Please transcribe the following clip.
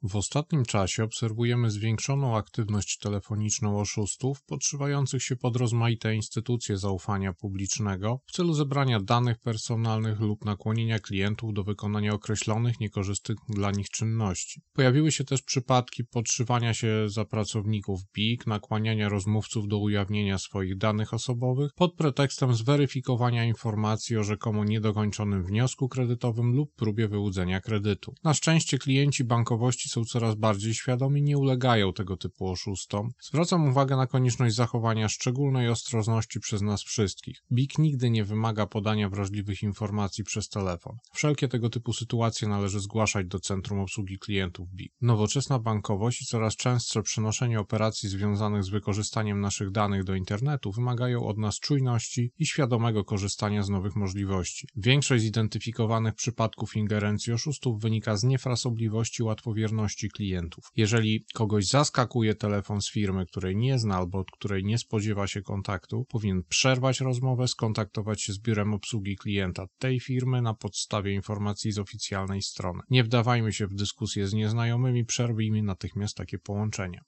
W ostatnim czasie obserwujemy zwiększoną aktywność telefoniczną oszustów podszywających się pod rozmaite instytucje zaufania publicznego w celu zebrania danych personalnych lub nakłonienia klientów do wykonania określonych niekorzystnych dla nich czynności. Pojawiły się też przypadki podszywania się za pracowników BIG, nakłaniania rozmówców do ujawnienia swoich danych osobowych pod pretekstem zweryfikowania informacji o rzekomo niedokończonym wniosku kredytowym lub próbie wyłudzenia kredytu. Na szczęście klienci bankowości są coraz bardziej świadomi i nie ulegają tego typu oszustom. Zwracam uwagę na konieczność zachowania szczególnej ostrożności przez nas wszystkich. BIG nigdy nie wymaga podania wrażliwych informacji przez telefon. Wszelkie tego typu sytuacje należy zgłaszać do Centrum Obsługi Klientów BIG. Nowoczesna bankowość i coraz częstsze przenoszenie operacji związanych z wykorzystaniem naszych danych do internetu wymagają od nas czujności i świadomego korzystania z nowych możliwości. Większość zidentyfikowanych przypadków ingerencji oszustów wynika z niefrasobliwości i łatwowierności klientów. Jeżeli kogoś zaskakuje telefon z firmy, której nie zna albo od której nie spodziewa się kontaktu, powinien przerwać rozmowę, skontaktować się z biurem obsługi klienta tej firmy na podstawie informacji z oficjalnej strony. Nie wdawajmy się w dyskusje z nieznajomymi, przerwijmy natychmiast takie połączenia.